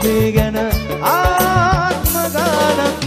ඔබේ ගැන ආත්ම ගානක්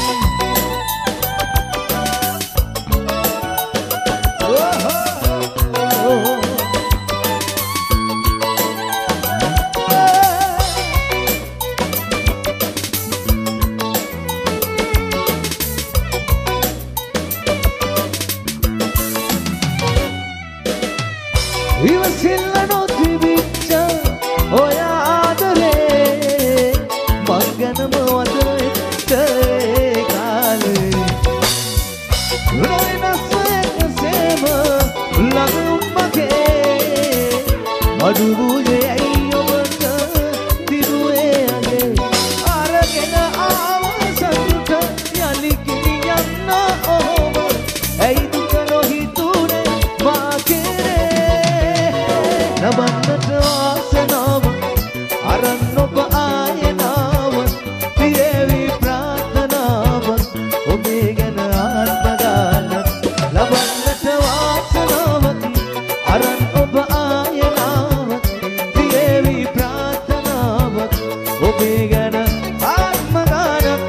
ඉවසිල්ල නොතිබිච්ච ඔය ආදරේ මං ගැනම වදෙච්ච ඒ කාලේ නොවෙනස් එකසේම ළඟුම් මගේ අඩු වූයේ ඇයි ඔබට තිරුවේ අගේ අරගෙන ආව සතුට යලි ගෙනියන්න ඔහොම ඇයි දුක නොහිතුනේ මා කෙරේ ලබන්නට වාසනාව අරන් ඔබ ආයනාව පියවි ප්‍රාර්ථනාව ඔබේ ගැන ආත්ම ගානක් ලබන්නට වාසනාව අරන් ඔබ ආයනාව පියවි ප්‍රාර්ථනාව ඔබේ ගැන ආත්ම ගානක්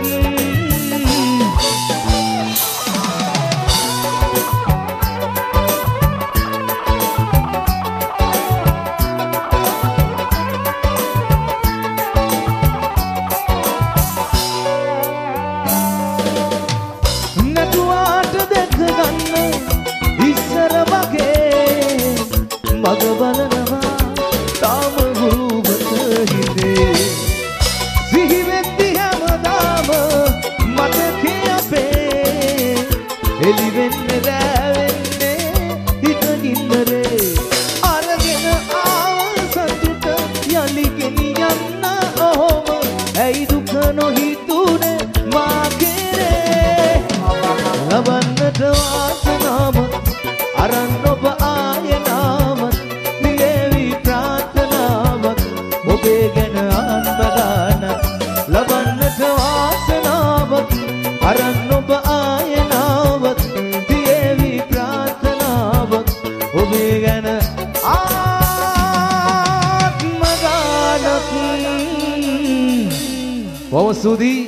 නැතුවාට දැක ගන්න ඉස්සර වගේ මග බලනවා තාම රූපත හිතේ සිහි වෙද්දි හැමදාම මතකේ අපේ එලි වෙන්නේ දැවෙන්නේ හිත නින්දරේ අරගෙන ආව සතුට යලි ගෙනියන්න ඔහොම ඇයි දුක නොහිතුනේ මා කෙරේ ලබන්නට වාසනාව අරන් ඔබ ආයනාවත් පියවි ප්‍රාර්ථනාවක් ඔබේ ගැන ආත්ම ගානක් ලබන්නට වාසනාවක් අරන් ඔබ ආයනාවත් පියවි ප්‍රාර්ථනාවක් ඔබේ ගැන ආත්ම ගානක්. බොහොම ස්තුතියි.